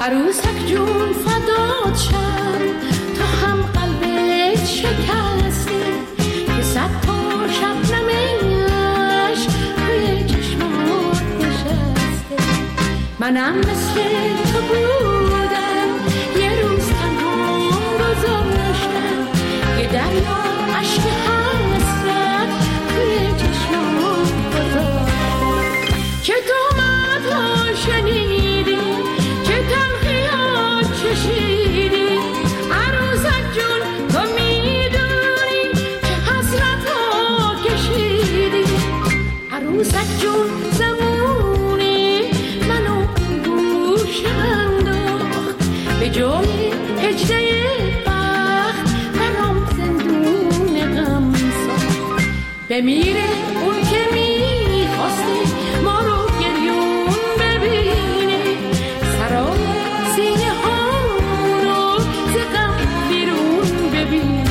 عروسک جون فدات شم، تو هم قلبت شکسته که صد تا شبنمش روی چشمات نشسته. منم مثل تو بودم، یه روز تنها گذاشتم، یه دریا عشق حسرت روی چشمات گذاشتم. که تو مدها شنیدی، که تلخیات چشیدی، عروسک جون تو میدونی که حسرت ها کشیدی. عروسک جون زمونی منو گوش انداخت، به جای هجده بخت برام زندون غم ساخت. بمیره اون که میخواسته ما رو گریون ببینه، سرای سینه ها رو ز غم بیرون ببینه.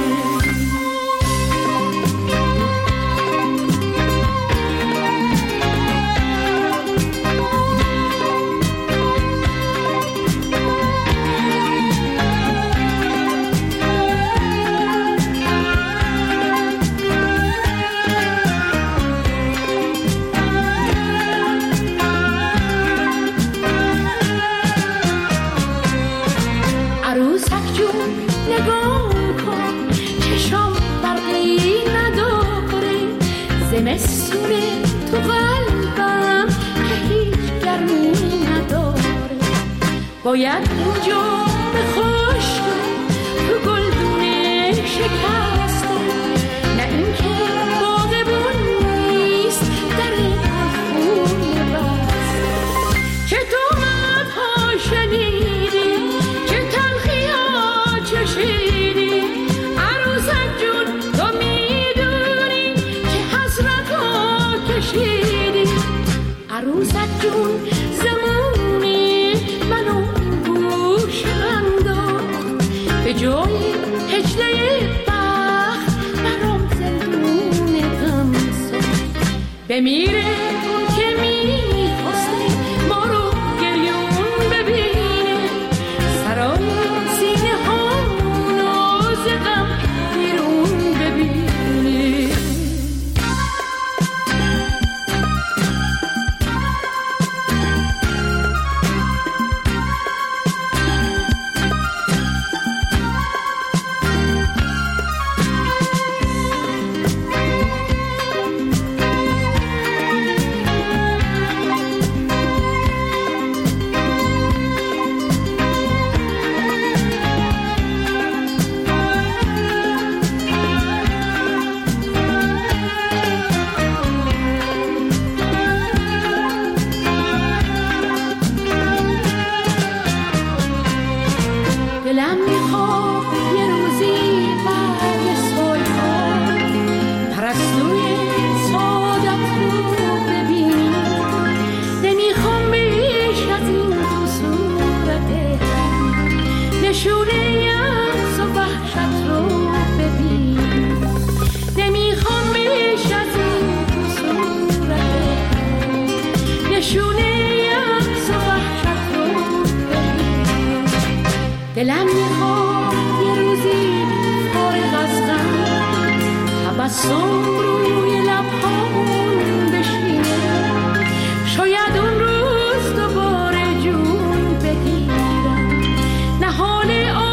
عروسک جون نگاه کن، چشام برقی نداره، زمستونه تو قلبم که هیچ گرمی نداره. باید اینجا به خشک تو گلدونه شکسته، نه اینکه باغبون نیست در خونه بسته. که تو مدها شنیدی، که تلخیات چشیدی، عروسک جون تو میدونی که حسرت ها کشیدی. عروسک جون زمونی منو گوش انداخت، به جای هجده بخت برام زندون غم ساخت. بمیره اون که میخواسته ما رو گریون ببینه، سرای سینه ها رو ز غم بیرون ببینه. دلم میخواد یه روزی برگ سلطان پرستوی سعادت رو ببینم. نمیخوام بیش از این تو صورتت نشونه یأس و وحشت رو ببینم. نمیخوام بیش از این تو صورتت نشونه یأس و وحشت رو ببینم. دلم میخواد یه روزی فارغ از غم تبسم روی لبهامون بشینه، شاید اون روز دوباره جون بگیرم، نهال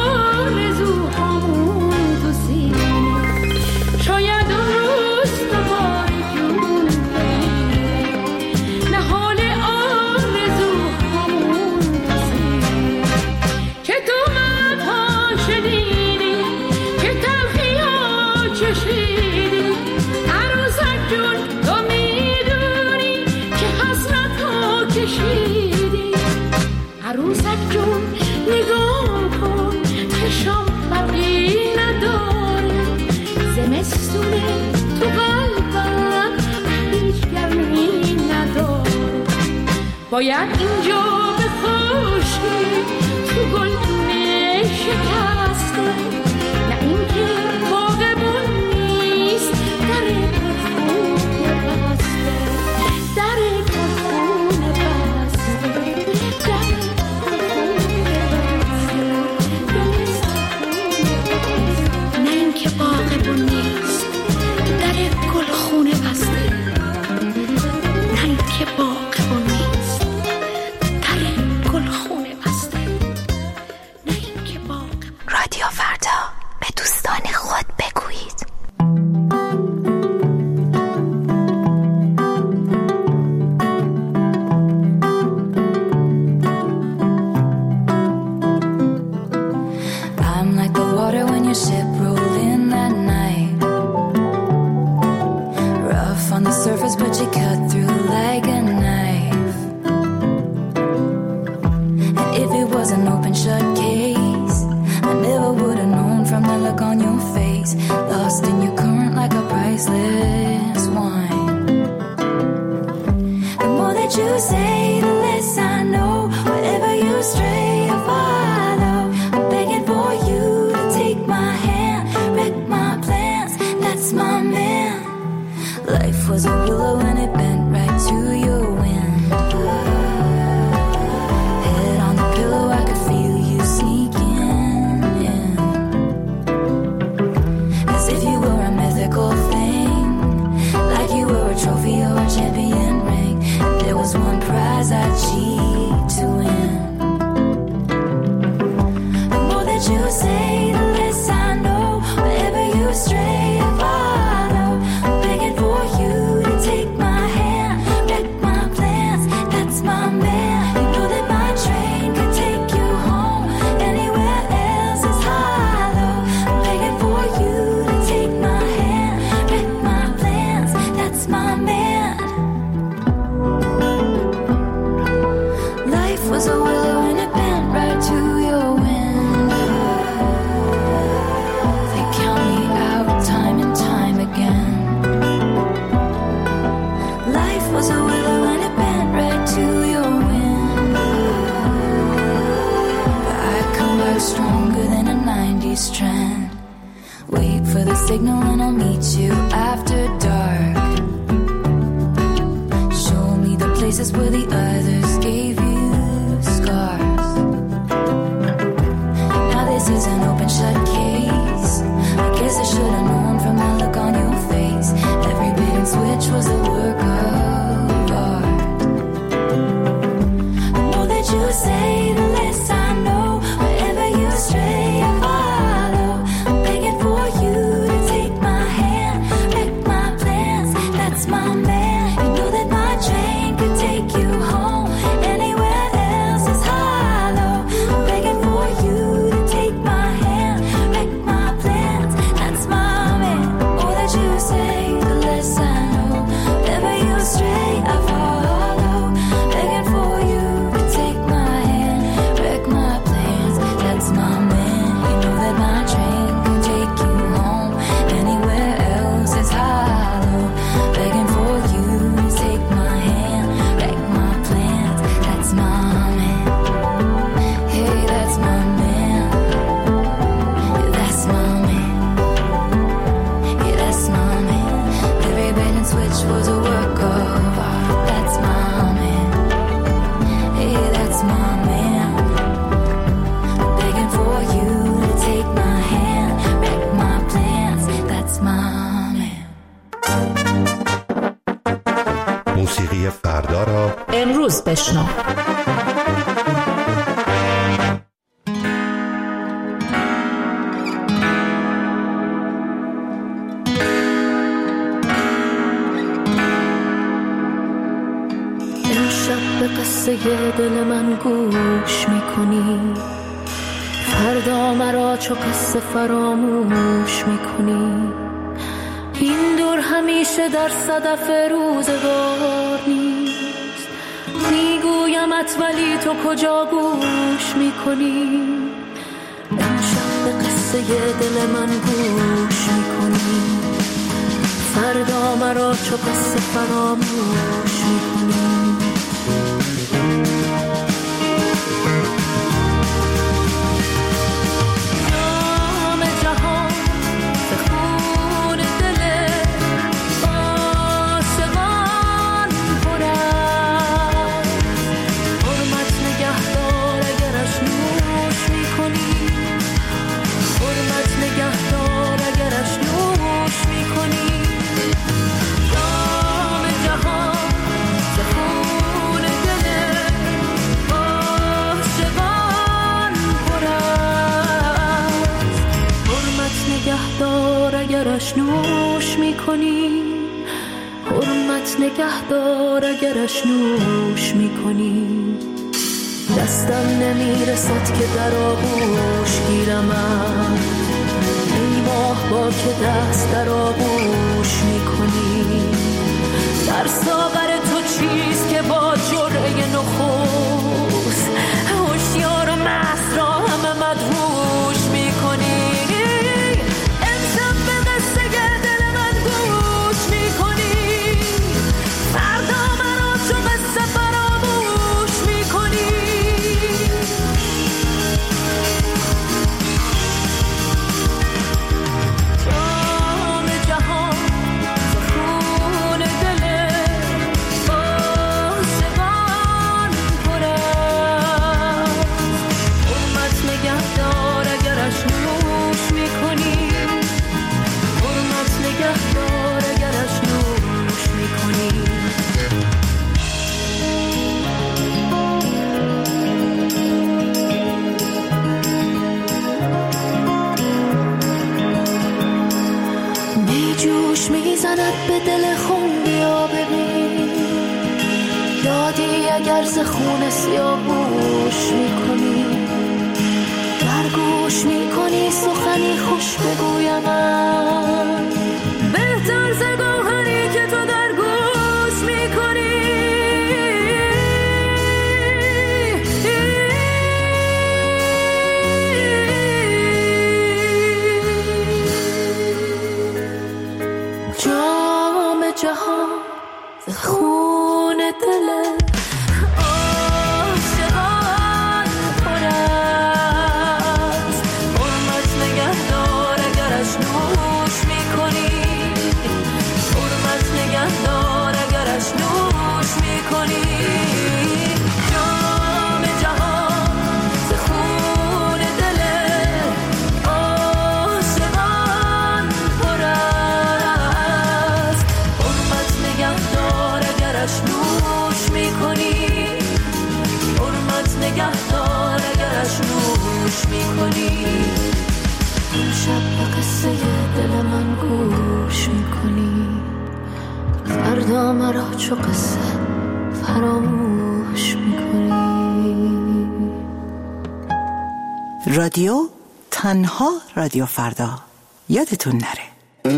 آرزوهامون تو سینه. شاید اون روز دوباره جون بگیرم، نهال آرزوهامون تو سینه. که تو مدها شنیدی، که تلخیات چشیدی، عروسک جون تو میدونی که حسرت ها کشیدی. عروسک جون نگاه کن، چشام برقی نداره، زمستونه تو قلبم هیچ گرمی نداره. باید اینجا به خشکی تو گلدونه شکسته، نه اینکه باغبون نیست در خونه بسته. در خونه بسته، در خونه was an open shut case. I never would have known from the look on your face. Lost in your current like a priceless wine. The more that you say, the less I know. Wherever you stray, I follow. I'm begging for you to take my hand, wreck my plans. That's my man. Life was a willow and it bent right to your wind. Head on the pillow, I could feel you sneaking in. As if you were a mythical thing, like you were a trophy or a champion ring. And there was one prize I'd cheat to win. The more that you say, the less I know. Wherever you stray, I follow. I'm begging for you to take my hand, wreck my plans. That's my man. You know that my train could take you home. Anywhere else is hollow. I'm begging for you to take my hand, wreck my plans. That's my man. Life was a willow and it bent right to your wind. They count me out time and time again. Life was a willow and it bent right to your wind. But I come back stronger than a 90s trend. Wait for the signal and I'll meet you after dark. Show me the places where the others gave you scars. Now this is an open shut case. I guess I should have known from the look on your face. Every bait and switch was a work of art. The more that you say, the less I know. Wherever you stray, I follow. I'm begging for you to take my hand, wreck my plans. That's my man. You know that my train could take you home. Anywhere else is hollow. I'm begging for you to take my hand, wreck my plans. That's my man. The more that you say, the less I know. Wherever you stray, I follow. Begging for you to take my hand, wreck my plans. That's my man. You know that my train can take you home. Anywhere else is hollow. Begging for you to take my hand, wreck my plans. That's my man. Hey, that's my man. Yeah, that's my man. Yeah, that's my man. Every bait and switch was a work of art. That's my man. Hey, that's my man. Begging for you to take my hand, wreck my plans. That's my man. موسیقی فردا را امروز بشنو. امشب به قصه دل من گوش میکنی، فردا مرا چو قصه فراموش میکنی. این دور همیشه در صدف روزگار نیست، میگویمت ولی تو کجا گوش میکنی. امشب به قصه دل من گوش میکنی، فردا مرا چو قصه فراموش میکنی. اگرش نوش میکنی، حرمت نگهدار اگرش نوش میکنی. دستم نمیرسد که در آغوش گیرمت، ای ماه با که دست در آغوش میکنی. در ساغر تو چیست که با جرعه نخست هوشیارم میزند به دل خون، بیا ببین دادی اگر ز خون سیاهوش میکنی، در گوش میکنی سخنی خوش بگویم من، بهتر ز گوهری که تو در گوش میکنی. جام جهان ز خون دل عاشقان پر است، حرمت نگهدار اگرش نوش میکنی، حرمت نگهدار اگرش نوش میکنی. جام جهان ز خون دل عاشقان پر است، حرمت نگهدار اگرش نوش میکنی، حرمت نگهدار اگرش نوش میکنی. شب به قصه دل من گوش میکنی، فردا مرا چو قصه فراموش میکنی. رادیو تنها رادیو فردا، یادتون نره.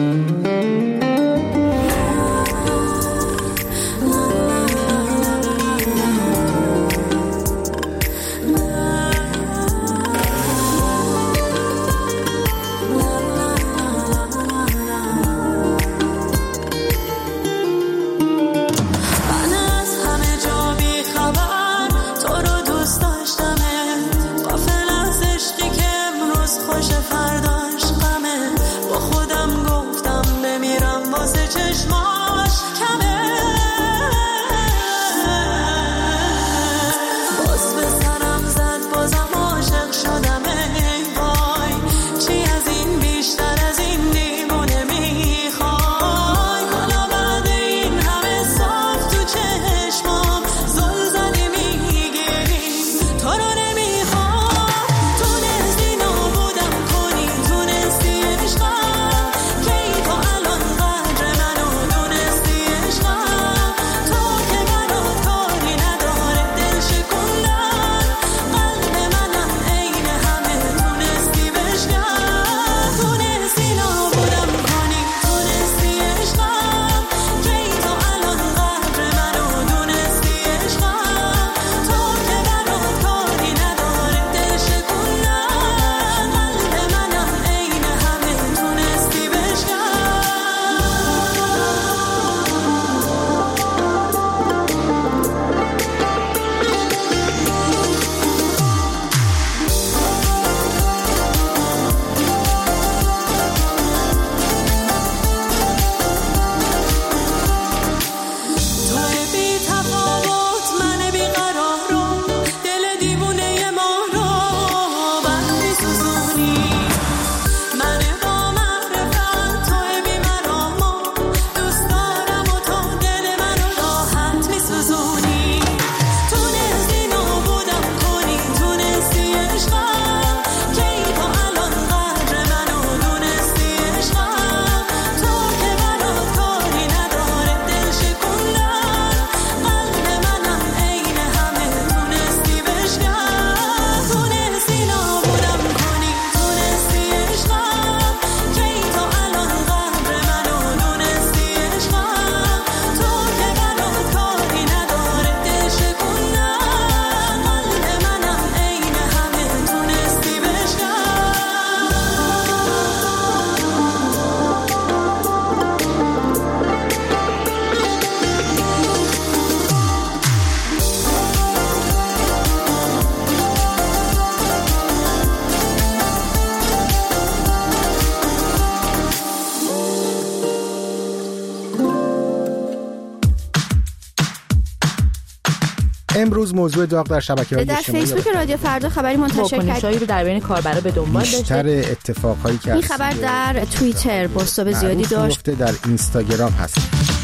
امروز موضوع داغ در شبکه‌های اجتماعی در فیسبوک رادیو فردا خبری منتشر کرد رو در بین کاربرا به دنبال داشته. بیشتر اتفاقایی که این خبر در توییتر بازتاب زیادی داشت. در اینستاگرام هست.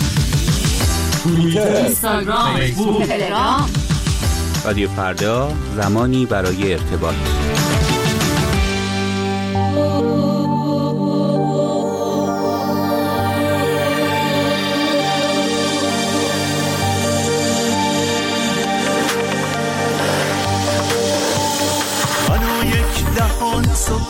توییتر، اینستاگرام، فیسبوک، تلگرام. رادیو فردا، زمانی برای ارتباط. جهان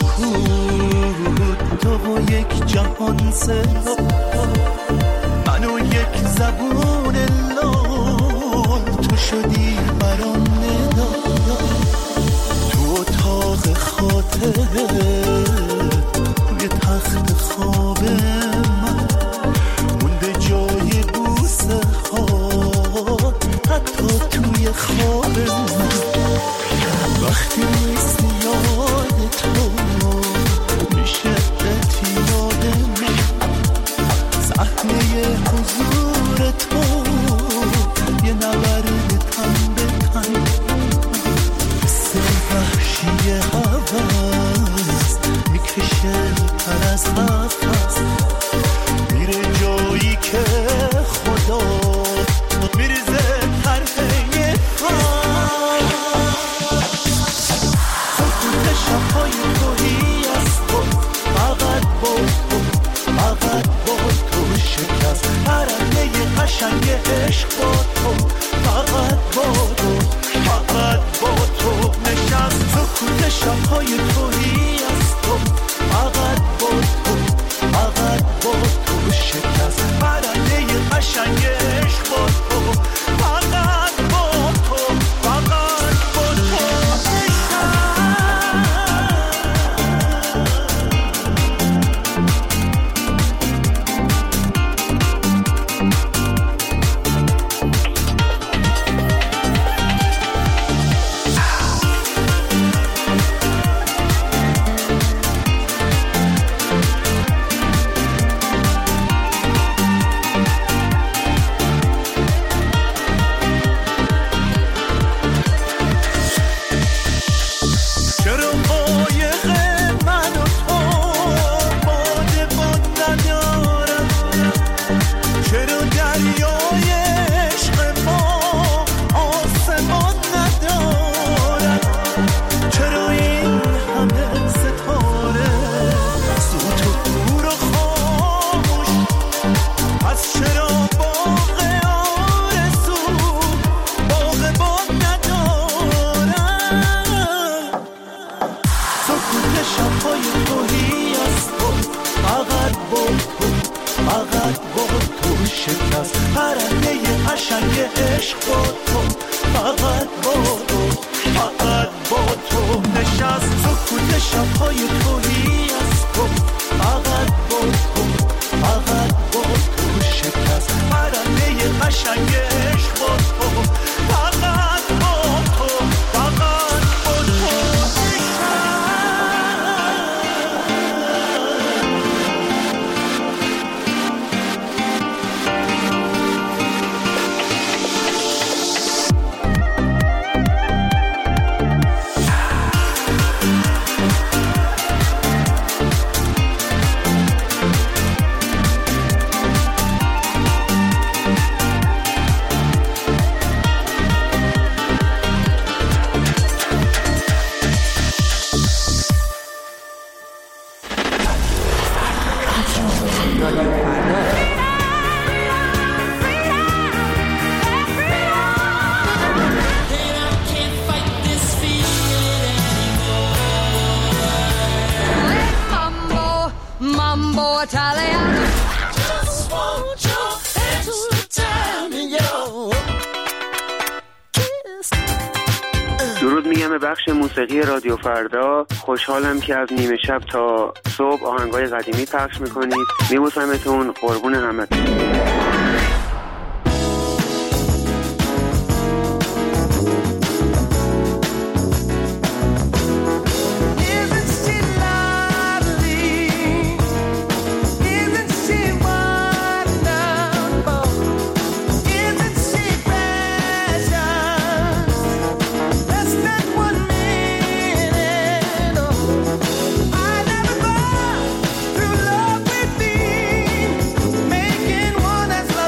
سکوت، تو و یک جهان صدا، من و یک زبون لال، تو شدی برام ندا. تو اتاق خاطره روی تخت خواب من مونده جای بوسه ها، حتی توی خواب من. وقتی نیست یاد تو میشه اعتیاد من، صحنه حضور تو یه نبرد تن به تن، حس وحشی هوس میکشه پر از نفس، میره جایی که خدا میریزه طرحه پس. سکوت شبهای توهی از تو، فقط با تو، فقط با تو شکست پرنده قشنگ عشق با تو، فقط با تو، فقط با تو نشست. سکوت شبهای توهی از تو، فقط با تو، فقط با تو شکست پرنده قشنگ عشق با تو، فقط با تو، فقط با تو درود میگم به بخش موسیقی رادیو فردا. خوشحالم که از نیمه شب تا صبح آهنگای قدیمی پخش میکنید. میبوسمتون، قربون همتون. Making one that's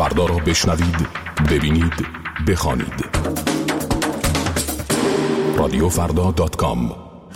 فردا را بشنوید، ببینید، بخوانید. رادیوفردا.com.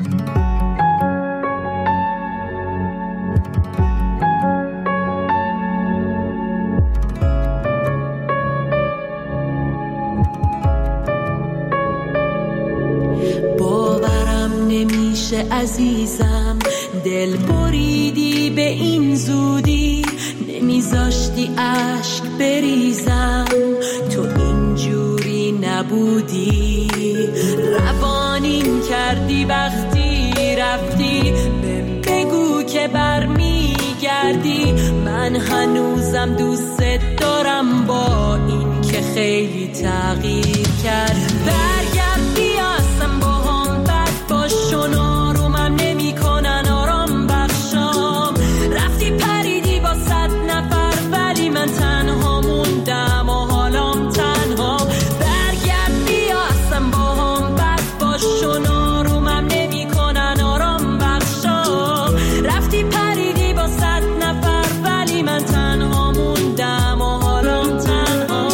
باورم نمیشه عزیزم، دل بریدی به این زودی، نمیذاشتی اشک بریزم، تو اینجوری نبودی، روانیم کردی وقتی رفتی، بگو که برمیگردی، من هنوزم دوست دارم با این که خیلی تغییر کرد. برگرد بیاسم با هم بد باشون، آرومم نمی کنن آرام بخشام، رفتی پریدی با 100 نفر ولی من تنها موندم و حالام تنها. برگرد بیاسم با هم بد باشون، آرومم نمی کنن آرام بخشام، رفتی پریدی با 100 نفر ولی من تنها موندم و حالام تنها.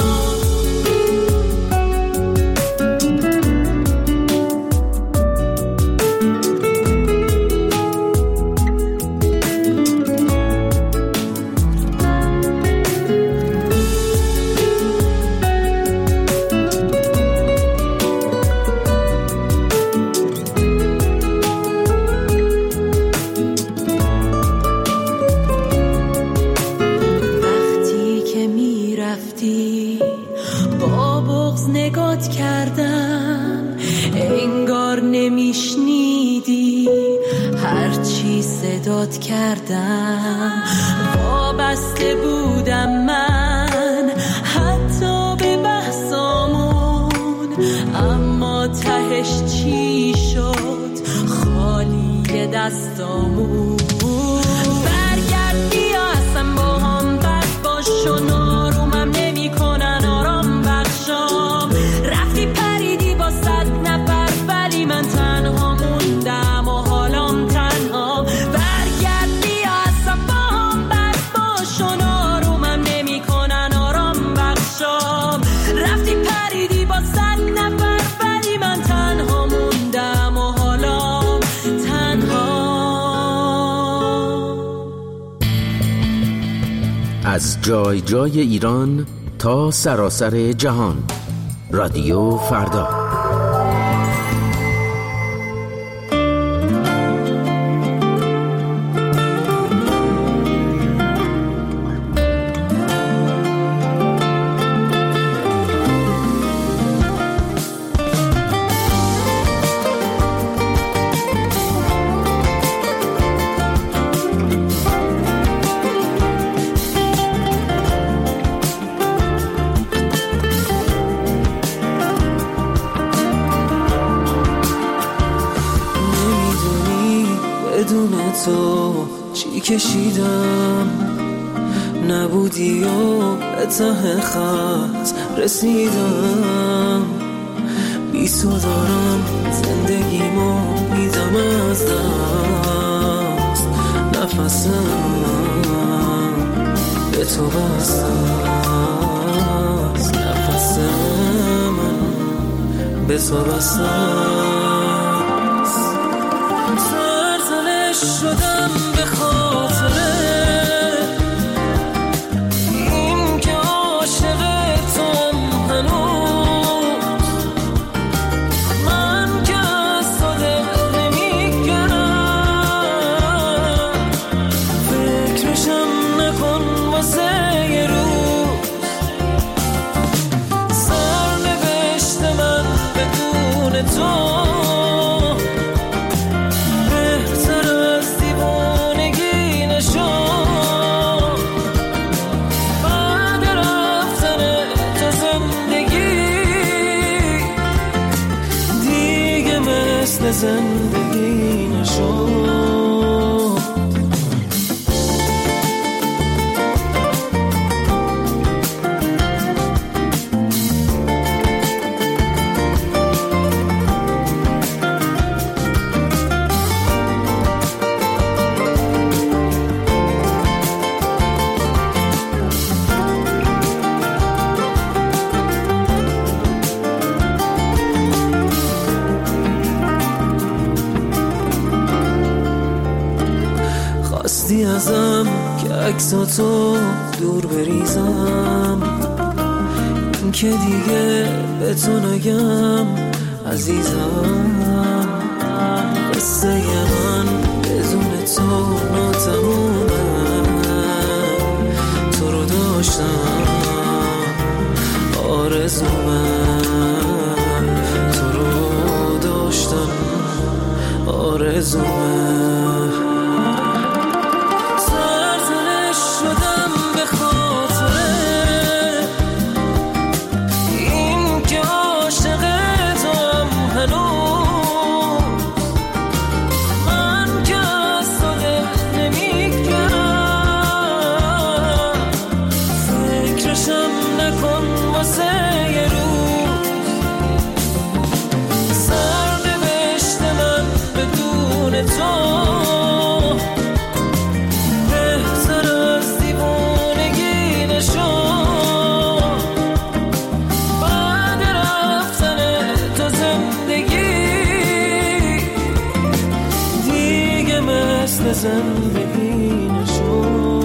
با بغض نگات کردم، انگار نمیشنیدی هرچی صدات کردم، وابسته بودم من حتی به بحثامون، اما تهش چی شد خالی دستامون. برگرد بیاسم با هم بد باشون، آرومم نمی کنن آرام بخشام، رفتی پریدی با 100 نفر ولی من تنها موندم و حالام تنها. برگرد بیاسم با هم بد باشون، آرومم نمی کنن آرام بخشام، رفتی پریدی با 100 نفر ولی من تنها موندم و حالام تنها. از جای جای ایران تا سراسر جهان، رادیو فردا. بدون تو چی کشیدم، نبودی و به ته خط رسیدم، بی تو دارم زندگیمو میدم از دست، نفسم به تو بسته است، نفسم به تو بسته است. سرزنش شدم به خاطر این که عاشق توام هنوز، من که از تو دل نمیگرم، فکرشم نکن واسه یه روز، سرنوشت من بدون تو ازم که عکساتو دور بریزم، این که دیگه به تو نگم عزیزم، قصه من بدون تو ناتمومه، تو رو داشتم آرزومه، تو رو داشتم آرزومه. سرزنش شدم به خاطره این که عاشق توام هنوز، من که از تو دل نمیگم، فکرشم نکن واسه یه روز، سرنوشت من بدون تو بهتر از دیوانگی نشد، بعد رفتن تو زندگی دیگه مثل زندگی نشد.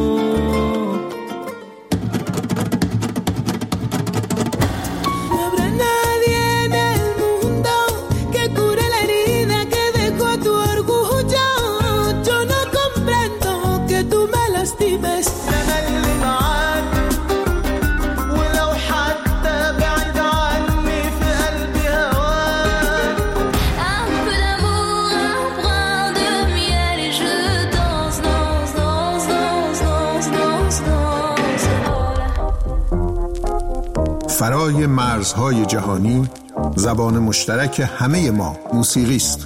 فرای مرزهای جهانی، زبان مشترک همه ما موسیقی است.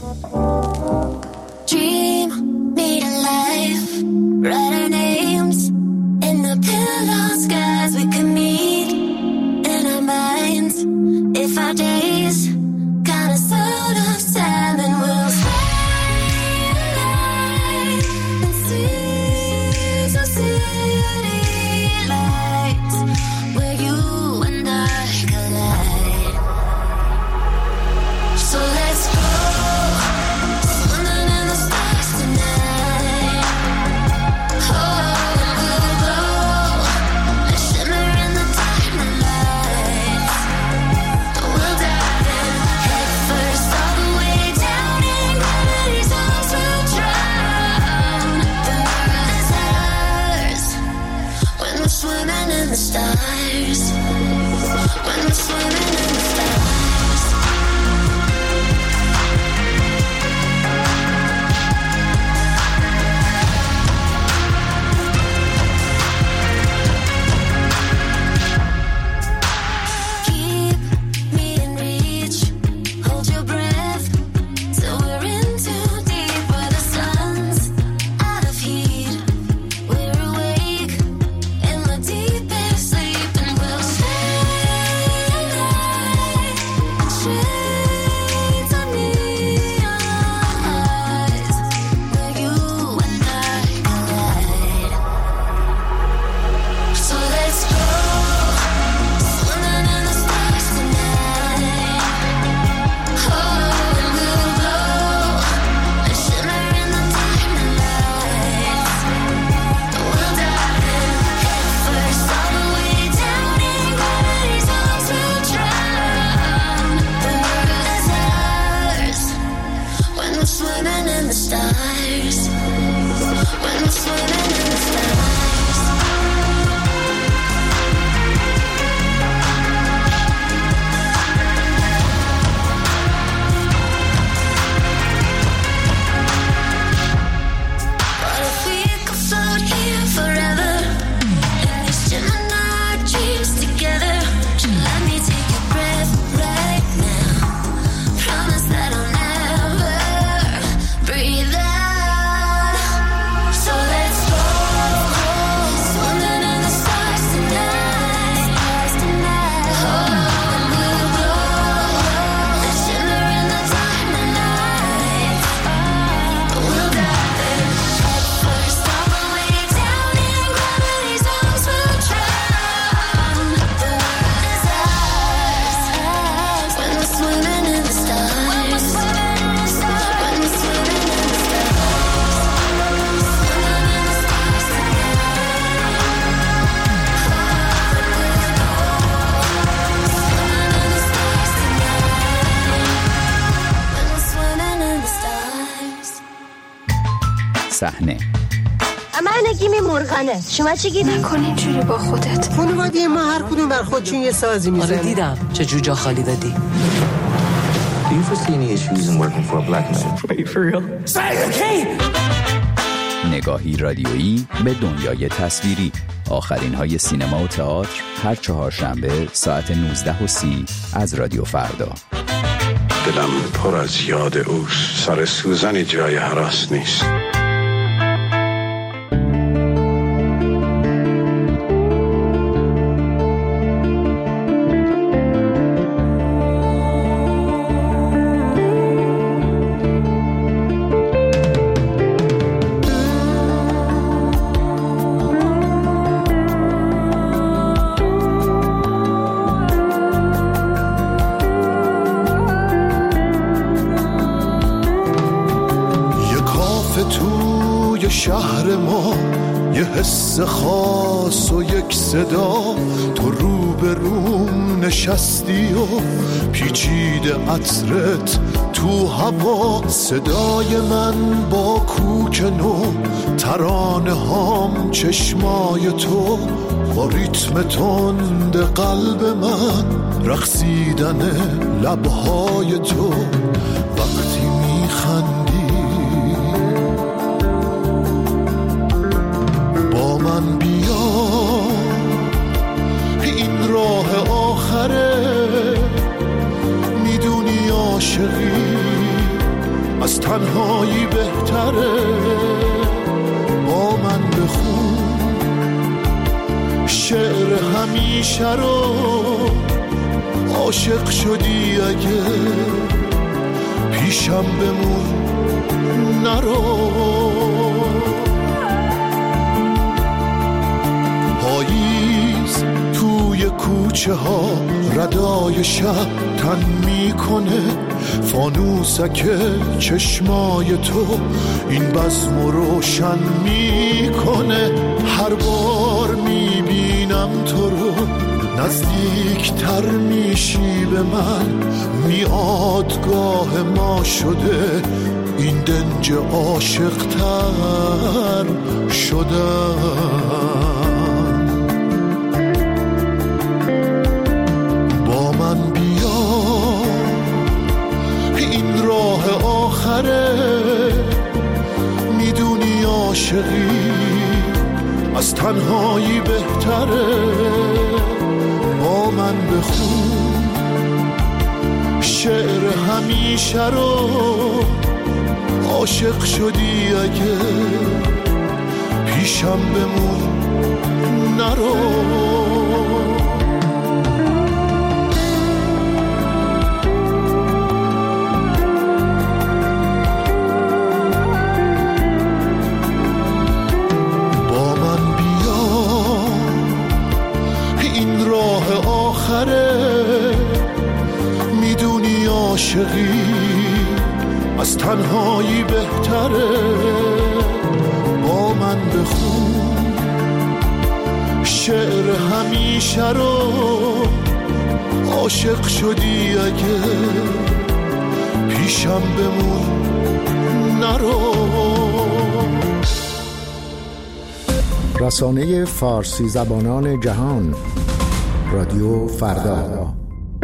صحنه. من نگیم مرغنه. شما چی گیری؟ نکن اینجوری با خودت. خانواده ما هر کدوم بر خودشون یه سازی میزنه. آره دیدم چه جو جا خالی دادی. Do you foresee any issues in working for a black man? Are you for real? نگاهی رادیویی به دنیای تصویری. آخرین های سینما و تئاتر هر چهارشنبه ساعت 19:30 از رادیو فردا. دلم پر از یاد اوست. سر سوزنی جای هراس نیست. شهر ما یه حس خاص و یک صدا، تو رو به روم نشستی و پیچیده عطرت تو هوا. صدای من با کوک نو، ترانه هام چشمای تو، با ریتم تند قلب من رقصیدن لبهای تو. وقتی میخندی من بیا، این راه آخره، میدونی عاشقی از تنهایی بهتره. با من بخون شعر همیشه رو، عاشق شدی اگه پیشم بمون نرو. پاییز توی کوچه ها ردای شب تن میکنه، فانوسک چشمای تو این بزم روشن میکنه. هر بار میبینم تو رو نزدیکتر میشی به من، میادگاه ما شده این دنج عاشق‌تر شدم. با من بیا، این راه آخره، میدونی عاشقی از تنهایی بهتره. با من بخون شعر همیشه رو، عاشق شدی اگه پیشم بمون نرو. با من بیا، این راه آخره، میدونی عاشقی از تنهایی بهتره. با من بخون شعر همیشه رو، عاشق شدی اگه پیشم بمون نرو. رسانه فارسی زبانان جهان، رادیو فردا.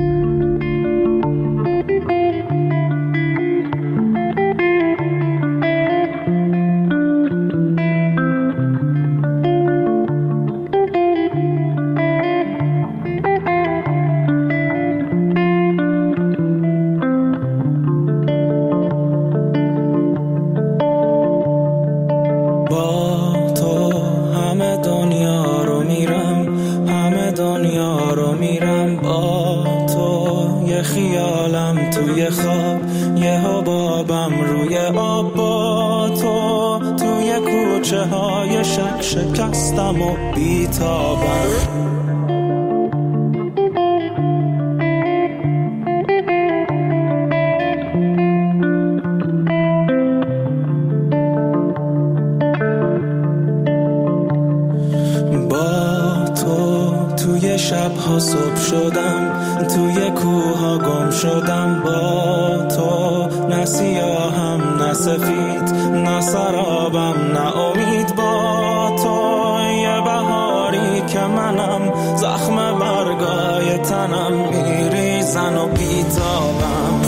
شکستم و بیتابم. با تو توی شبها صبح شدم توی کوها گم شدم با تو، نه سیاهم نه سفید نه سرابم نه امید، با تو یه بهاری که منم زخم برگای تنم میریزن و بیتابم.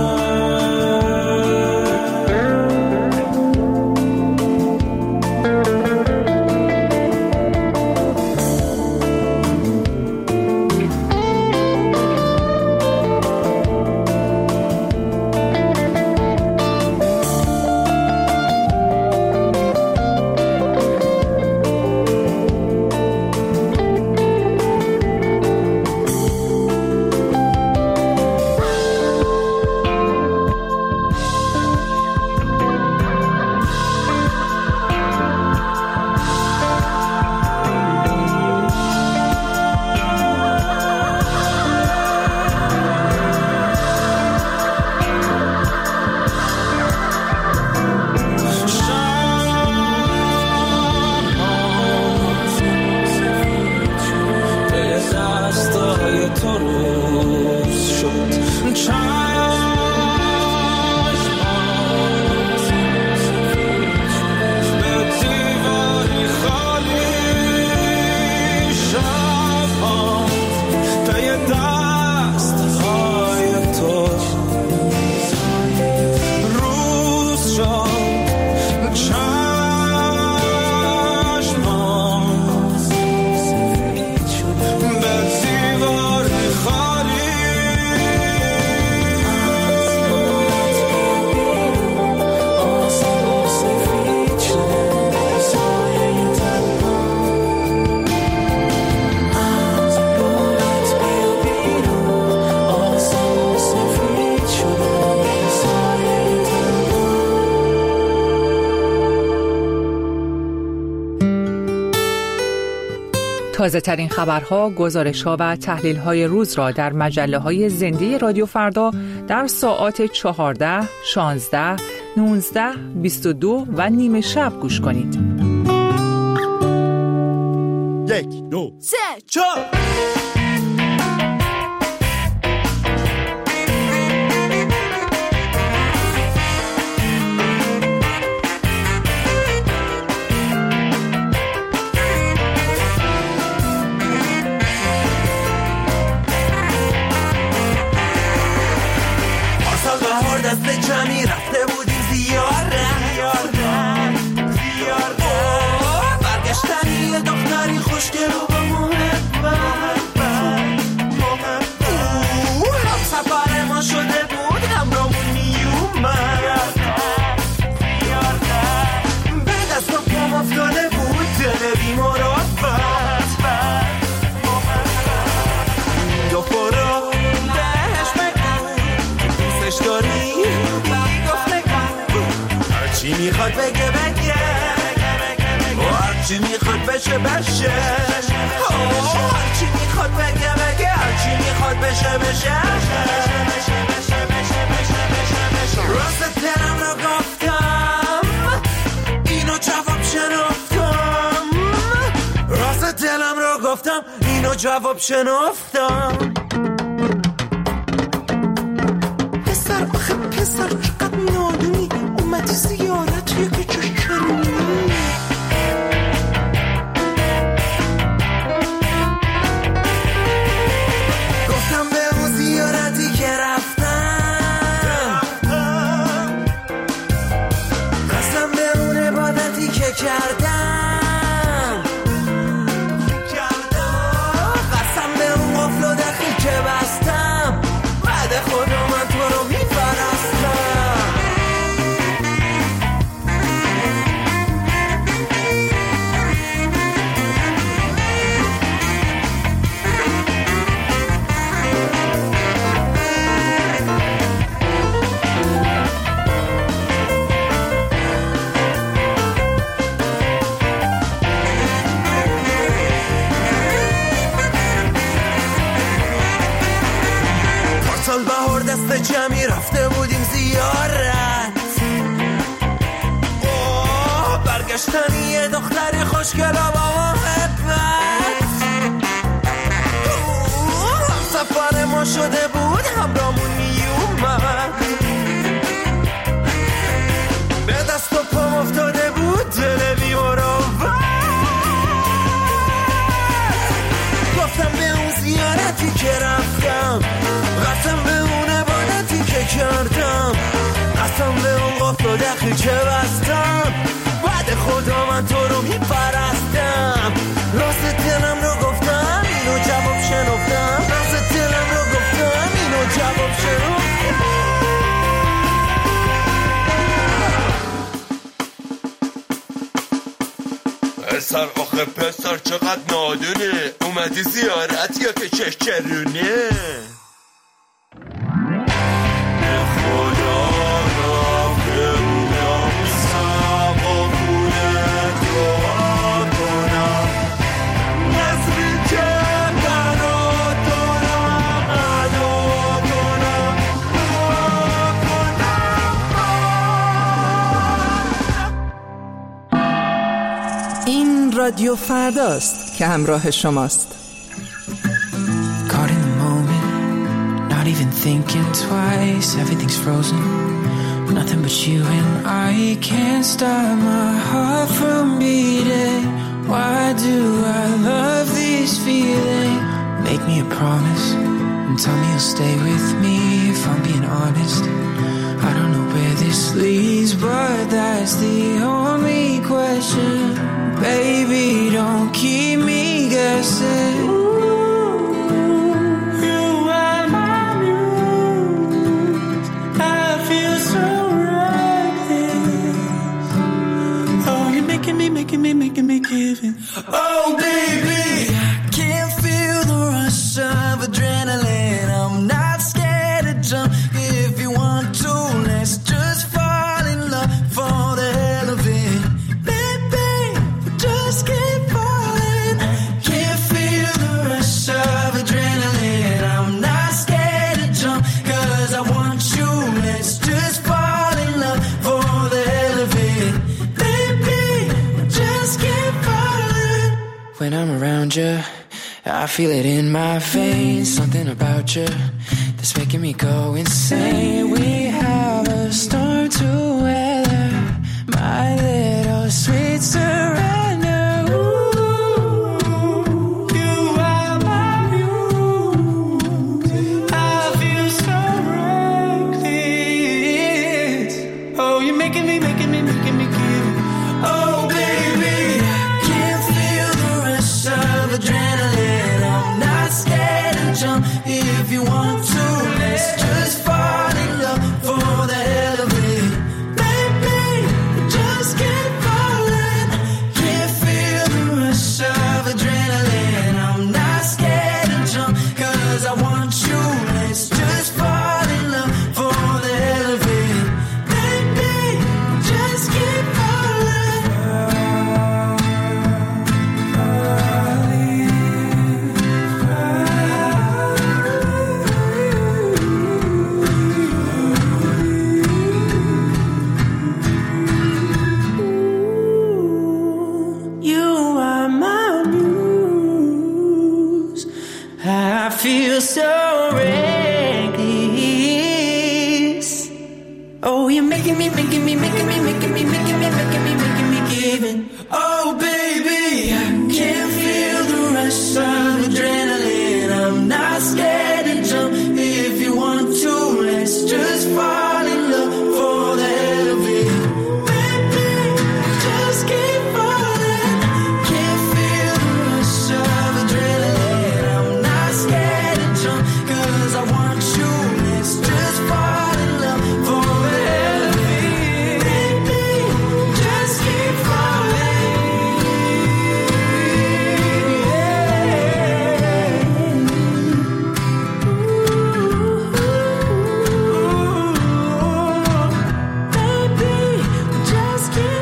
تازه ترین خبرها، گزارش‌ها و تحلیل‌های روز را در مجله‌های زنده رادیو فردا در ساعات 14، 16، 19، 22 و نیمه شب گوش کنید. 1، 2، 3، 4 جمعی رفته بودیم زیارت برگشتنی یه دختری خوشگل و با محبت هم سفر ما شده بود همراهمون میومد به دست و پام افتاده بود دل بیمرافت دو فرا بهش بگو دوستش داری هرچی میخواد بگه هرچی میخواد بشه هرچی میخواد بگه هرچی میخواد بشه راست دلم رو گفتم اینو جواب شنفتم راست دلم رو گفتم اینو جواب شنفتم پسر آخه پسر چقدر نادونی اومدی زیارت یکی چشمی گفتم به اون زیارتی که رفتم قسم به اون عبادتی که کردم قسم به اون قفل و دخیل که بستم بعد خدا من تو رو میپرستم پارسال بهار دست جمعی رفته بودیم زیارت برگشتنی یه دختری خوشگل و با محبت ما شده بود همرامون میومد، به دست و پام افتاده بود دل بی‌مروت. گفتم به اون زیارتی که رفتم، قسم به اون عبادتی که کردم، قسم به اون قفل و دخلی که بستم، بعد خدا من تو رو میپرستم. راست دلم رو گفتم اینو جواب شنفتم، راست دلم رو گفتم اینو جواب شنفتم. پسر آخه پسر چقدر نادونه، اومدی زیارت یا که چشچرونه؟ خدا را بمونم سقا کنه دعا کنم، نظری که برات دارم ادا کنم، دعا کنم. این رادیو فرداست که همراه شماست. Caught in the moment, not even thinking twice. Everything's frozen, nothing but you and I. Can't stop my heart from beating. Why do I love these feelings? Make me a promise and tell me you'll stay with me. If I'm being honest, I don't know where this leads, but that's the only question. Baby, don't keep me guessing. You are my muse. I feel so reckless. Oh, you're making me giving. Oh, baby, I can't feel the rush of adrenaline. I'm not scared to jump if you want to. Let's just fall in love for the hell of it. Baby, just keep falling. Can't feel the rush of adrenaline. I'm not scared to jump 'cause I want you. Let's just fall in love for the hell of it. Baby, just keep falling. When I'm around you, I feel it in my veins. Something about you that's making me go insane. We have a storm to weather, my little sweet surrender. Ooh, you are my muse. I feel so reckless. Oh, you're making me give. Oh, baby, I can't feel the rush of adrenaline. I'm not scared to jump if you want to. Let's just fall in love for the hell of it. Baby, just keep falling. Can't feel the rush of adrenaline. I'm not scared to jump 'cause I want you. Let's just fall in love for the hell of it. Baby, just keep falling. You are my muse. I feel so reckless. Oh, you're making me giving. Oh, baby, I can't feel the rush of adrenaline. I'm not scared to jump if you want to. Let's just fall in love for the hell of it. Baby, just keep falling. Can't feel the rush of adrenaline. I'm not scared to jump 'cause I want you. Let's just fall in love for the hell of it. Baby, just keep falling. Baby, just keep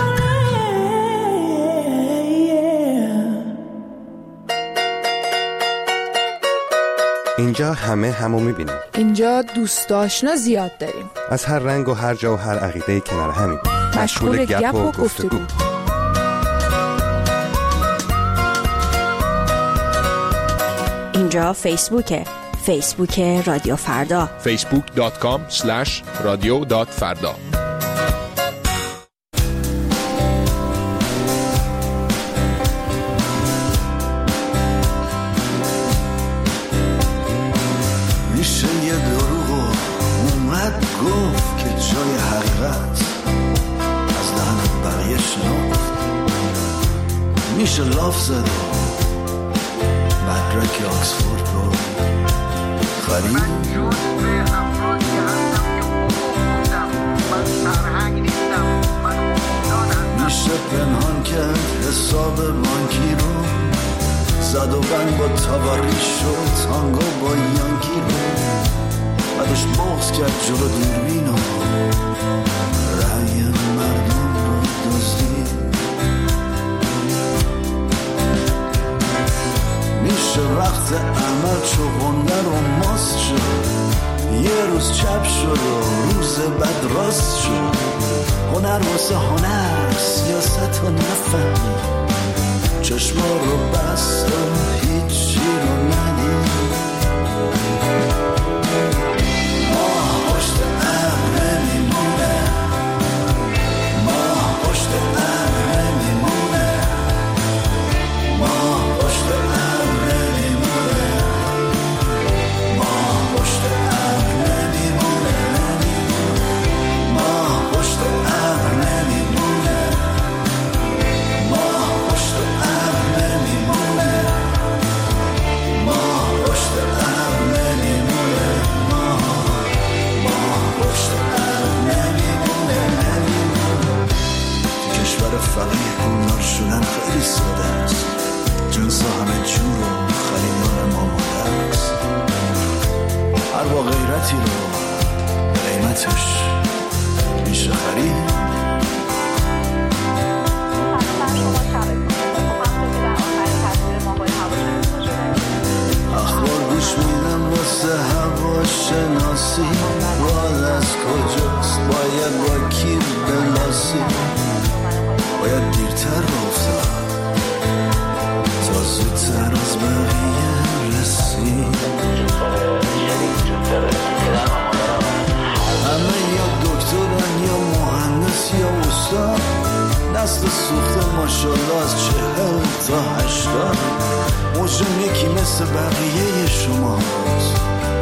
falling. اینجا همه همو میبینیم. اینجا دوست آشنا زیاد داریم. از هر رنگ و هر جا و هر عقیده کنار همیم. مشغول گپ و گفتگو. اینجا فیسبوکه. فیسبوک رادیو فردا facebook.com/radio.farda. میشه یه دروغو اومد گفت که جای حقیقت از دهن بقیه شنفت. میشه لاف زد مدرک آکسفورد رو خرید. میشه پنهان کرد حساب بانکی رو، زد و بند با تواریش و تانگو با یانکی رو، بعدش بغض کرد جلو دوربین و رأی مردم رو دزدید. میشه وقت عمل چوبنده رو ماست شد، یه روز چپ شد و روز بعد راست شد. هنر واسه هنر سیاست رو نفهمی، چشما رو بست و هیچی رو ندید. ماه پشت ابر میمونه، ماه پشت ابر میمونه، ماه پشت ابر میمونه، ماه پشت ابر نمیمونه، ماه پشت ابر نمیمونه، ماه پشت ابر نمیمونه، ماه پشت ابر نمیمونه، ماه پشت ابر نمیمونه. تو کشور فقیه گمنار شدن خیلی ساده است، جنس همه جور و خریدار ماماده است. هر با غیرتی رو قیمتش میشه خرید. اخبار گوش میدم واسه هوا شناسی، راه از کجاست باید با کی بلاسی. باید دیرتر رفتم تا زودتر از بقیه رسید. همه یا دکترن یا مهندس یا استاد، دست سوخته ماشالله از 40 تا 80. مجرم یکی مثل بقیه شماست،